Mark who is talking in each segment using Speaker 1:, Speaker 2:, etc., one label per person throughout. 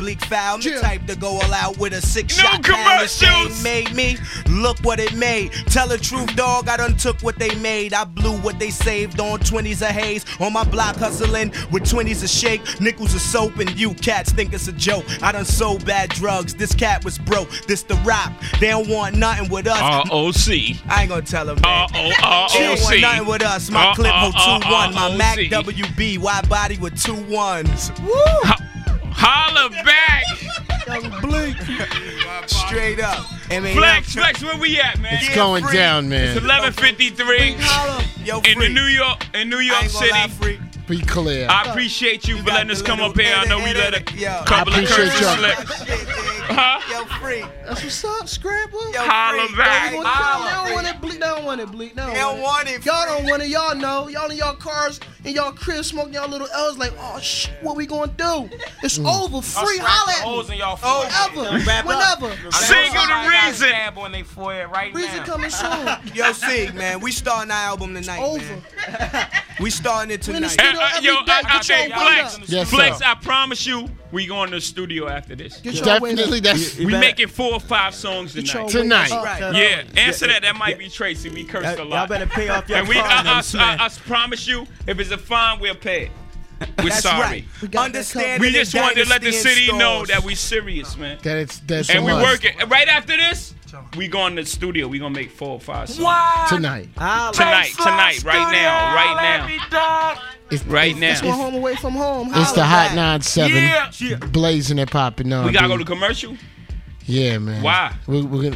Speaker 1: bleak foul. I'm the type to go all out with a 6-shot
Speaker 2: commercials.
Speaker 1: Made me look what it made. Tell the truth, dog. I done took what they made. I blew what they saved on 20s of haze. On my block hustling with 20s of shake, nickels of soap, and you cats think it's a joke. I done sold bad drugs. This cat was broke. This the rock. They don't want nothing with us.
Speaker 2: ROC.
Speaker 1: I ain't gonna tell them, man. They don't want nothing with us. My clip hold 2-1. My Mac WB. Wide body with 2 1s. Woo!
Speaker 2: Holla back.
Speaker 1: Young Bleak. Straight up.
Speaker 2: Flex, where we at, man?
Speaker 3: It's going down, man.
Speaker 2: It's 11:53 in New York City.
Speaker 3: Be clear.
Speaker 2: I appreciate you for letting us come up here. I know we let a couple of curses slip.
Speaker 1: Yo, Free.
Speaker 4: That's what's up, Scrabble.
Speaker 2: Holla back.
Speaker 4: They don't want it, Bleak. They don't want it, Bleak. They don't want it. Y'all don't want it. Y'all know. Y'all in y'all cars, in y'all crib, smoking y'all little L's like, oh, shit, what we gonna do? It's over. Free. Holla at me.
Speaker 5: In y'all
Speaker 4: Whenever.
Speaker 2: Single the reason.
Speaker 5: When they forehead right
Speaker 4: Reason
Speaker 5: now.
Speaker 4: coming soon.
Speaker 1: Yo, Sig, man, we starting our album tonight,
Speaker 4: Over.
Speaker 1: man. We starting it
Speaker 4: We in the
Speaker 1: tonight.
Speaker 4: studio every day. Get your weight
Speaker 2: Flex.
Speaker 4: up.
Speaker 3: Yes,
Speaker 2: Flex,
Speaker 3: sir.
Speaker 2: I promise you, we going to the studio after this.
Speaker 4: Get your weight
Speaker 3: Definitely,
Speaker 4: up.
Speaker 3: that's
Speaker 2: We making 4 or 5 songs
Speaker 4: Get your
Speaker 2: tonight.
Speaker 4: weight up.
Speaker 3: Tonight.
Speaker 2: Yeah, answer that might be Tracy. We cursed a lot.
Speaker 6: Y'all better pay off your
Speaker 2: And
Speaker 6: car.
Speaker 2: I promise you, if it's a fine, we'll pay it. We're
Speaker 1: That's
Speaker 2: sorry.
Speaker 1: right.
Speaker 4: We got
Speaker 1: Understand
Speaker 2: We
Speaker 1: that
Speaker 2: just wanted to let the
Speaker 1: Dynasty in
Speaker 2: city know
Speaker 1: stores.
Speaker 2: that we serious, man.
Speaker 3: that's
Speaker 2: And we
Speaker 3: a must.
Speaker 2: working. Right after this, we going to the studio. We gonna make 4 or 5 songs.
Speaker 3: Tonight.
Speaker 2: Tonight, right now.
Speaker 3: It's,
Speaker 2: Right now.
Speaker 4: That's one home away from home.
Speaker 3: It's the
Speaker 4: Holla
Speaker 3: Hot
Speaker 4: back.
Speaker 3: 97 blazing and popping on.
Speaker 2: We gotta go
Speaker 3: B.
Speaker 2: to commercial.
Speaker 3: Yeah, man.
Speaker 2: Why?
Speaker 3: We gotta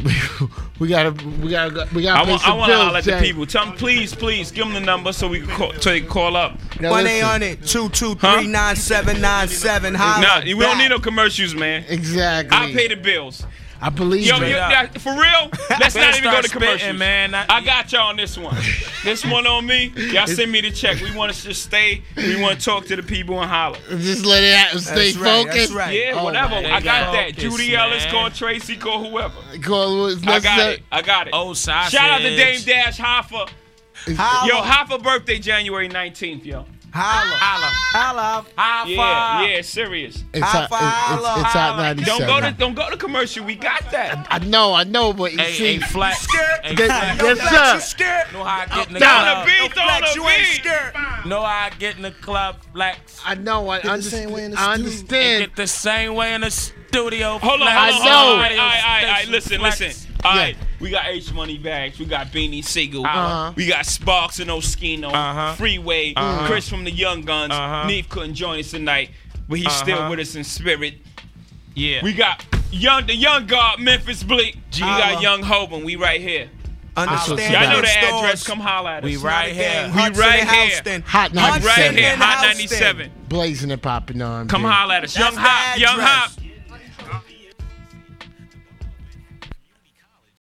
Speaker 2: I
Speaker 3: pay
Speaker 2: want
Speaker 3: some
Speaker 2: to
Speaker 3: bills.
Speaker 2: holler at the
Speaker 3: Jay.
Speaker 2: people. Tell them, please, give them the number so we can call up.
Speaker 3: Now,
Speaker 1: 1-800-223-9797. Holla
Speaker 2: Nah, we don't
Speaker 1: back.
Speaker 2: need no commercials, man.
Speaker 3: Exactly.
Speaker 2: I pay the bills.
Speaker 3: I believe
Speaker 2: Yo,
Speaker 3: it.
Speaker 2: for real, let's not even go to
Speaker 5: start
Speaker 2: commercials.
Speaker 5: spitting, man.
Speaker 2: I got y'all on this one. This one on me. Y'all send me the check. We want to just stay. We want to talk to the people and holler.
Speaker 3: Just let it out. Stay
Speaker 1: That's right,
Speaker 3: focused.
Speaker 1: that's right.
Speaker 2: Yeah,
Speaker 3: Oh,
Speaker 2: whatever.
Speaker 5: man.
Speaker 2: I got
Speaker 5: Focus,
Speaker 2: that. Judy
Speaker 5: man.
Speaker 2: Ellis, call Tracy, call whoever.
Speaker 3: Call what's
Speaker 2: I got
Speaker 3: necessary.
Speaker 2: it. I got it.
Speaker 5: Oh, sausage.
Speaker 2: Shout out to Dame Dash Hoffa.
Speaker 1: Holla.
Speaker 2: Yo, Hoffa birthday January 19th, yo.
Speaker 1: Holla.
Speaker 2: Yeah, serious.
Speaker 3: It's Hot 97.
Speaker 2: Don't go to commercial. We got that.
Speaker 3: I know, but you see,
Speaker 5: Hey, Flex. Hey,
Speaker 3: Yes,
Speaker 5: Flex.
Speaker 3: sir.
Speaker 1: Scared.
Speaker 5: Know how I get in the
Speaker 2: Throw
Speaker 5: club.
Speaker 2: the beat,
Speaker 1: Flex,
Speaker 2: throw
Speaker 1: you
Speaker 2: the
Speaker 1: ain't
Speaker 2: beat.
Speaker 1: scared.
Speaker 5: Know how I get in the club, Flex.
Speaker 3: I know. I
Speaker 4: the same way in the
Speaker 3: understand.
Speaker 5: Get the same way in the studio.
Speaker 2: Hold on,
Speaker 5: Flex.
Speaker 3: I
Speaker 2: hold
Speaker 3: know.
Speaker 2: on. All right, listen.
Speaker 5: Flex.
Speaker 2: All right, we got H Money bags. We got Beanie Siegel.
Speaker 3: Uh-huh.
Speaker 2: We got Sparks and Oskino. Freeway. Chris from the Young Guns. Neef couldn't join us tonight, but he's still with us in spirit.
Speaker 5: Yeah.
Speaker 2: We got the young guard, Memphis Bleak. We got Young Hoban. We right here.
Speaker 1: Understand
Speaker 2: Y'all know
Speaker 1: that
Speaker 2: the
Speaker 1: stores.
Speaker 2: address. Come holler at us.
Speaker 5: We right here.
Speaker 2: We right here.
Speaker 1: Houston.
Speaker 3: Hot 97.
Speaker 2: Right here.
Speaker 1: and
Speaker 2: Hot
Speaker 1: Houston.
Speaker 2: 97.
Speaker 3: Blazing and popping on.
Speaker 2: Come
Speaker 3: B.
Speaker 2: holler at us. Young
Speaker 1: the
Speaker 2: Hop. Young
Speaker 1: address.
Speaker 2: Hop.